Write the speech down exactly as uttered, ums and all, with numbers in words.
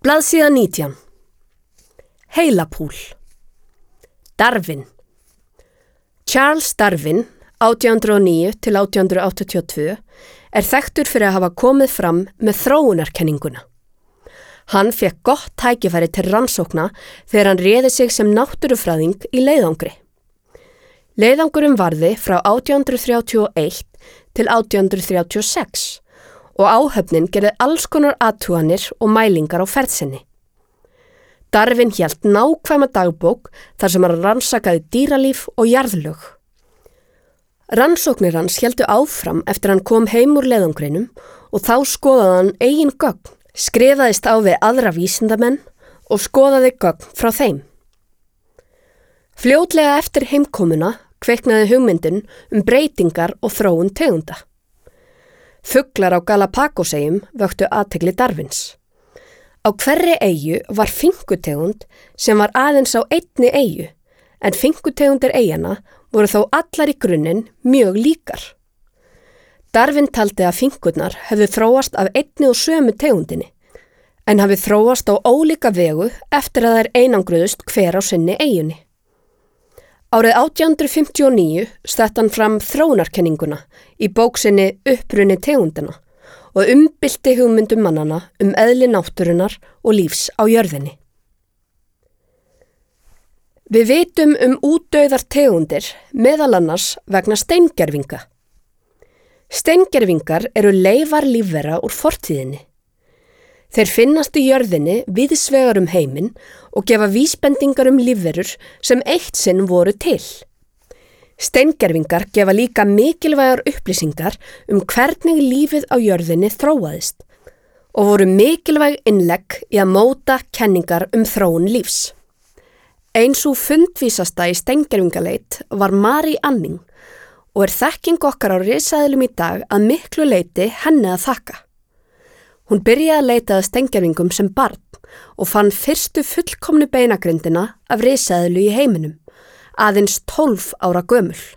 Blaðsíða nítján. Heilapúl. Darwin. Charles Darwin, átján hundruð og níu til átján hundruð áttatíu og tvö, er þekktur fyrir að hafa komið fram með þróunarkenninguna. Hann fékk gott tækifæri til rannsókna þegar hann réði sig sem náttúrufræðing í leiðangri. Leiðangurinn varði frá átján hundruð þrjátíu og eitt til átján hundruð þrjátíu og sex og áhöfnin gerði alls konar athuganir og mælingar á ferð sinni. Darwin hélt nákvæma dagbók þar sem hann rannsakaði dýralíf og jarðlög. Rannsóknir hans héldu áfram eftir hann kom heim úr leiðangrinum og þá skoðaði hann eigin gögn, skrifaðist á við aðra vísindamenn og skoðaði gögn frá þeim. Fljótlega eftir heimkomuna kveiknaði hugmyndin um breytingar og þróun tegunda. Fuglar á Galapagoseyjum vöktu athygli Darwins. Á hverri eyju var finkutegund sem var aðeins á einni eyju, en finkutegundir eyjana voru þó allar í grunninn mjög líkar. Darwin taldi að finkurnar hefðu þróast af einni og sömu tegundinni, en hafi þróast á ólíka vegu eftir að þær einangruðust hver á sinni eyjunni. Árið átján hundruð fimmtíu og níu sett hann fram þróunarkenninguna í bók sinni Uppruni tegundina og umbylti hugmyndum mannana um eðli náttúrunnar og lífs á jörðinni. Við vitum um útdauðar tegundir meðal annars vegna steingervinga. Steingervingar eru leifar lífvera úr fortíðinni. Þeir finnast í jörðinni víðsvegar um heiminn og gefa vísbendingar um lífverur sem eitt sinn voru til. Steingervingar gefa líka mikilvægar upplýsingar um hvernig lífið á jörðinni þróaðist og voru mikilvæg innlegg í að móta kenningar um þróun lífs. Ein sú fundvísasta í steingervingaleit var Marie Anning og er þekking okkar á risaeðlum í dag að miklu leyti henni að þakka. Hún byrjaði að leita að steingervingum sem barn og fann fyrstu fullkomnu beinagrindina af risaeðlu í heiminum, aðeins tólf ára gömul.